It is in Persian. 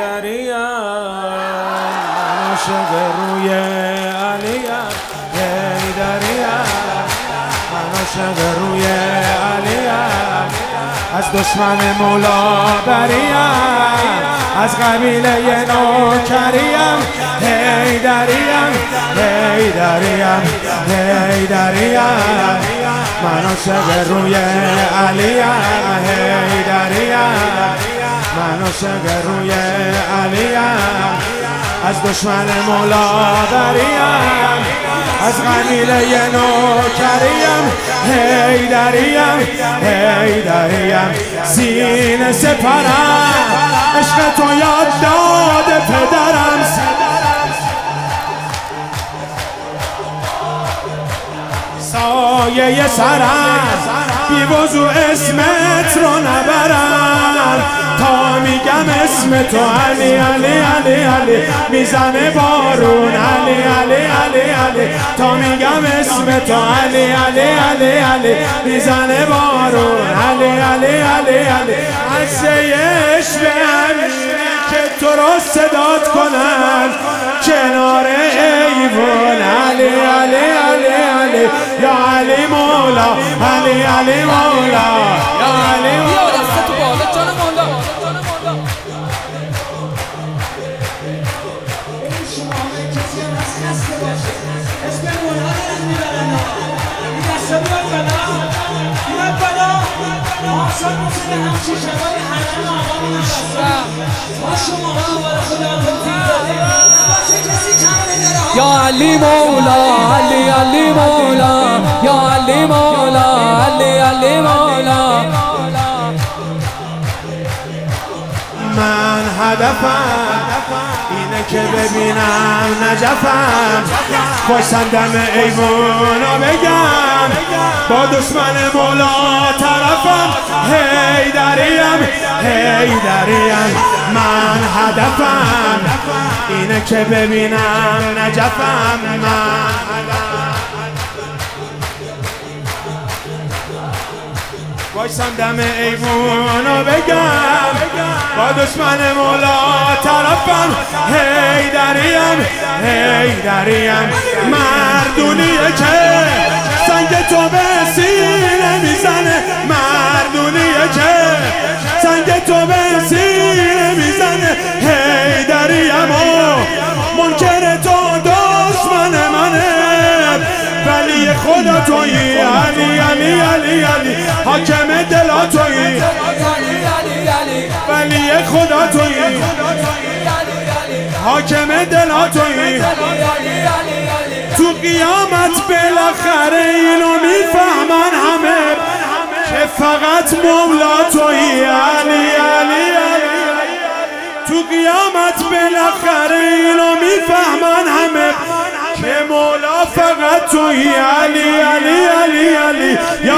حیدریم من عاشق روی علیم حیدریم من عاشق روی علیم از دشمن مولا بریم از قبیله نوکریم حیدریم حیدریم حیدریم من عاشق روی علیم حیدریم من عاشق روی علیم از دشمن مولا بریم از قبیله نوکریم حیدریم حیدریم سینه سپرم عشق تو یاد داده پدرم سایه سرم بی وضو اسمت رو نبرم تا میگم اسم تو علی علی علی علی میزنه بارون علی علی علی علی تا میگم اسم تو علی علی علی علی میزنه بارون علی علی علی علی عزیش به امیر که تو رو صدات کنن کنار ایوان علی علی علی علی یا علی مولا علی علی مولا یا علی مولا دست تو بالا جان مولا یا علی مولا علی علی مولا یا علی مولا علی علی مولا من هدفم اینه که ببینم نجفم باشم دم ایوانو بگم با دشمن مولا طرفم حیدریم حیدریم من هدفم اینه که ببینم نجفم من باشم دم ایوانو بگم با دشمن مولا طرفم حیدریم حیدریم مردونیه که سنگ تو به سینه میزنه مردونیه که سنگ تو به سینه میزنه حیدریم و منکر تو دشمن منه ولی خدا تویی علی علی علی علی حاکم دلا تویی ولی خدا تویی حاکم دلا تویی تو قیامت بالاخره اینو میفهمن همه که فقط مولا تویی علی علی علی تو قیامت بالاخره اینو میفهمن همه که مولا فقط تویی علی علی علی علی